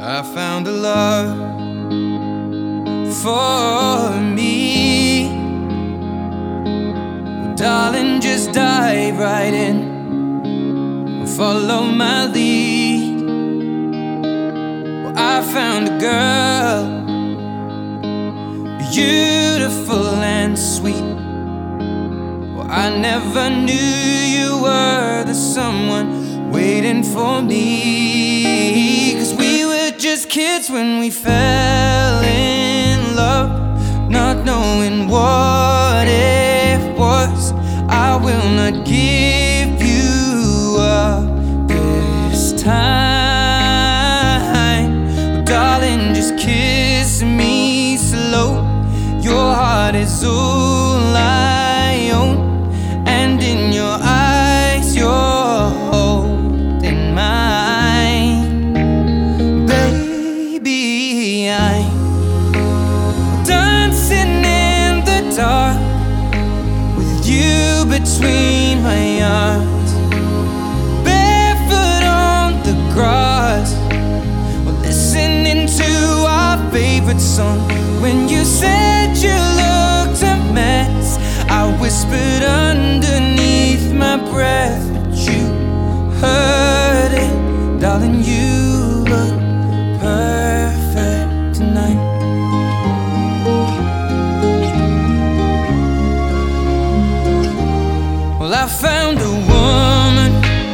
I found a love for me. Well, darling, just dive right in and follow my lead. Well, I found a girl, beautiful and sweet. Well, I never knew you were the someone waiting for me. 'Cause we were just kids when we fell in love, not knowing what it was. I will not give you up this time. Darling, just kiss me slow. Your heart is all I own, and in your eyes you're holding mine. Baby, I'm dancing in the dark with you between my arms, barefoot on the grass. We're listening to our favorite song. When you said you looked a mess, I whispered underneath my breath, but you heard it. Darling, you look perfect tonight. Well, I found a woman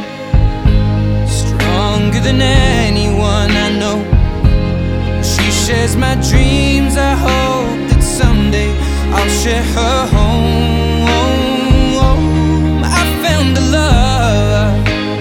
stronger than anyone I know. She shares my dreams. I hope that someday I'll share her home. I found a love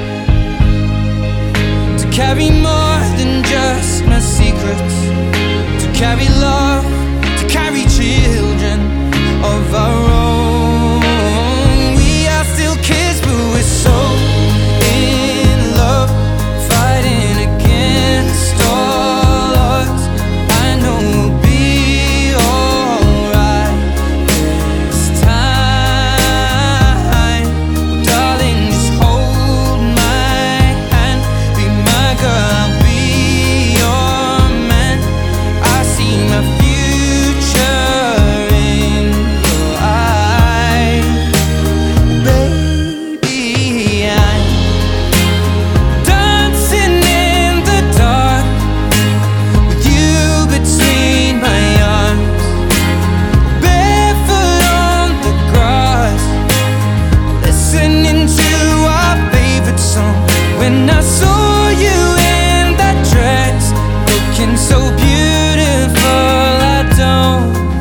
to carry more than just my secrets, to carry love, to carry children of our own. We are still kids, but we're so in love, fighting against all odds. I know we'll be alright this time. Well, darling, just hold my hand, be my girl, I'll be your man. I see my future in your eyes. Baby, I'm dancing in the dark with you between my arms, barefoot on the grass, listening to our favorite song. When I saw you in that dress, looking so beautiful, I don't